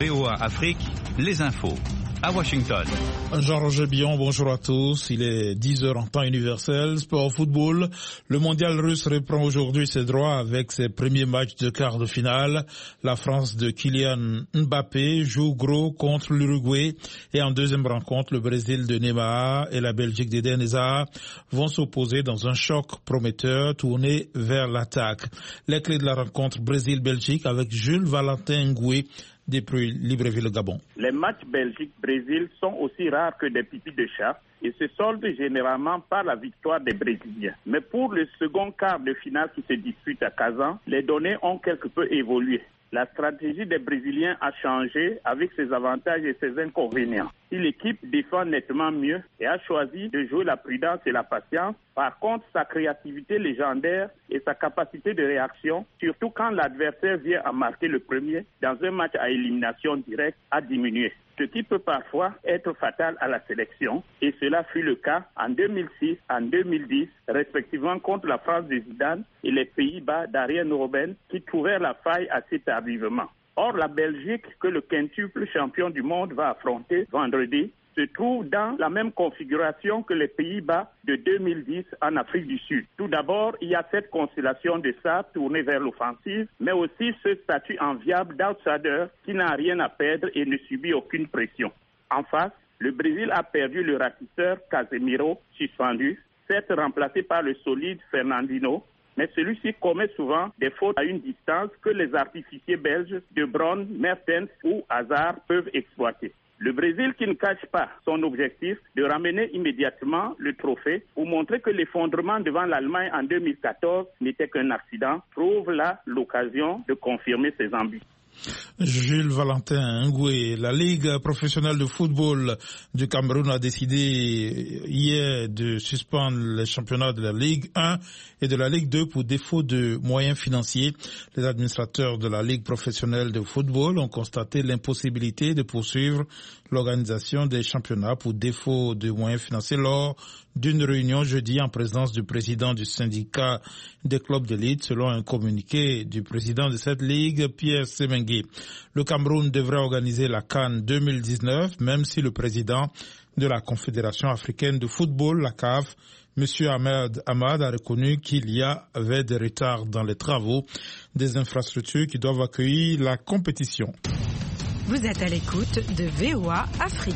VOA Afrique, les infos. À Washington. Jean-Roger Billon, bonjour à tous. Il est 10h en temps universel. Sport football. Le mondial russe reprend aujourd'hui ses droits avec ses premiers matchs de quart de finale. La France de Kylian Mbappé joue gros contre l'Uruguay. Et en deuxième rencontre, le Brésil de Neymar et la Belgique d'Eden Hazard vont s'opposer dans un choc prometteur tourné vers l'attaque. Les clés de la rencontre Brésil-Belgique avec Jules Valentin Ngoué depuis Libreville-Gabon. Les matchs Belgique-Brésil sont aussi rares que des pipis de chat et se soldent généralement par la victoire des Brésiliens. Mais pour le second quart de finale qui se dispute à Kazan, les données ont quelque peu évolué. La stratégie des Brésiliens a changé avec ses avantages et ses inconvénients. Si l'équipe défend nettement mieux et a choisi de jouer la prudence et la patience, par contre, sa créativité légendaire et sa capacité de réaction, surtout quand l'adversaire vient à marquer le premier dans un match à élimination directe, a diminué. Ce qui peut parfois être fatal à la sélection, et cela fut le cas en 2006, en 2010, respectivement contre la France de Zidane et les Pays-Bas d'Arjen Robben qui trouvèrent la faille assez tardivement. Or, la Belgique, que le quintuple champion du monde va affronter vendredi, se trouve dans la même configuration que les Pays-Bas de 2010 en Afrique du Sud. Tout d'abord, il y a cette constellation de sable tournée vers l'offensive, mais aussi ce statut enviable d'outsider qui n'a rien à perdre et ne subit aucune pression. En face, le Brésil a perdu le ratisseur Casemiro, suspendu, certes remplacé par le solide Fernandinho, mais celui-ci commet souvent des fautes à une distance que les artificiers belges De Bruyne, Mertens ou Hazard peuvent exploiter. Le Brésil, qui ne cache pas son objectif de ramener immédiatement le trophée pour montrer que l'effondrement devant l'Allemagne en 2014 n'était qu'un accident, trouve là l'occasion de confirmer ses ambitions. Jules Valentin Ngoué, la Ligue professionnelle de football du Cameroun a décidé hier de suspendre les championnats de la Ligue 1 et de la Ligue 2 pour défaut de moyens financiers. Les administrateurs de la Ligue professionnelle de football ont constaté l'impossibilité de poursuivre l'organisation des championnats pour défaut de moyens financiers lors d'une réunion jeudi en présence du président du syndicat des clubs d'élite, selon un communiqué du président de cette ligue, Pierre Semengue. Le Cameroun devrait organiser la CAN 2019, même si le président de la Confédération africaine de football, la CAF, M. Ahmed Ahmad, a reconnu qu'il y avait des retards dans les travaux des infrastructures qui doivent accueillir la compétition. Vous êtes à l'écoute de VOA Afrique.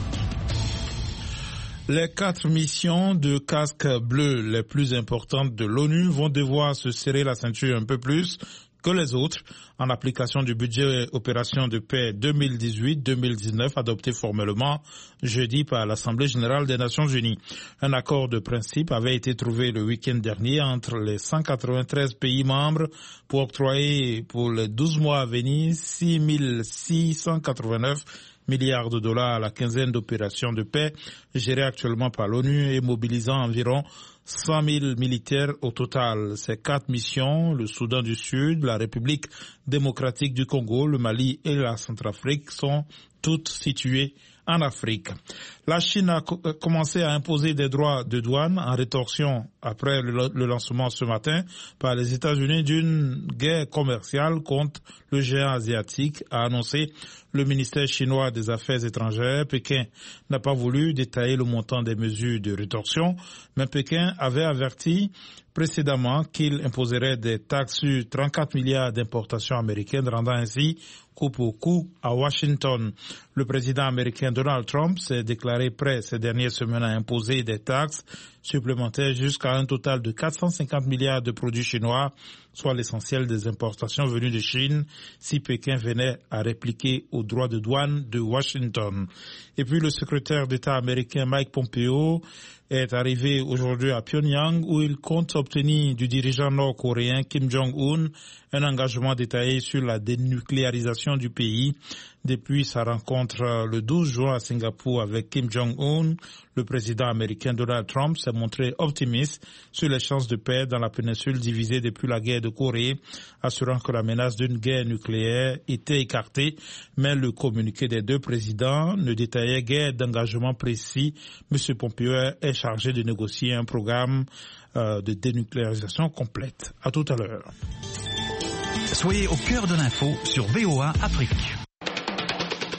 Les 4 missions de casque bleu les plus importantes de l'ONU vont devoir se serrer la ceinture un peu plus que les autres en application du budget opération de paix 2018-2019 adopté formellement jeudi par l'Assemblée générale des Nations unies. Un accord de principe avait été trouvé le week-end dernier entre les 193 pays membres pour octroyer pour les 12 mois à venir 6 689 milliards de dollars à la quinzaine d'opérations de paix gérées actuellement par l'ONU et mobilisant environ 100 000 militaires au total. Ces 4 missions, le Soudan du Sud, la République démocratique du Congo, le Mali et la Centrafrique, sont toutes situées en Afrique. La Chine a commencé à imposer des droits de douane en rétorsion après le lancement ce matin par les États-Unis d'une guerre commerciale contre le géant asiatique, a annoncé le ministère chinois des Affaires étrangères. Pékin n'a pas voulu détailler le montant des mesures de rétorsion, mais Pékin avait averti précédemment qu'il imposerait des taxes sur 34 milliards d'importations américaines, rendant ainsi coup pour coup à Washington. Le président américain Donald Trump s'est déclaré prêt ces dernières semaines à imposer des taxes supplémentaires jusqu'à un total de 450 milliards de produits chinois, soit l'essentiel des importations venues de Chine, si Pékin venait à répliquer aux droits de douane de Washington. Et puis le secrétaire d'État américain Mike Pompeo est arrivé aujourd'hui à Pyongyang où il compte obtenir du dirigeant nord-coréen Kim Jong-un un engagement détaillé sur la dénucléarisation du pays. Depuis sa rencontre le 12 juin à Singapour avec Kim Jong-un, le président américain Donald Trump s'est montré optimiste sur les chances de paix dans la péninsule divisée depuis la guerre de Corée, assurant que la menace d'une guerre nucléaire était écartée, mais le communiqué des deux présidents ne détaillait guère d'engagement précis. M. Pompeo est chargé de négocier un programme de dénucléarisation complète. À tout à l'heure. Soyez au cœur de l'info sur VOA Afrique.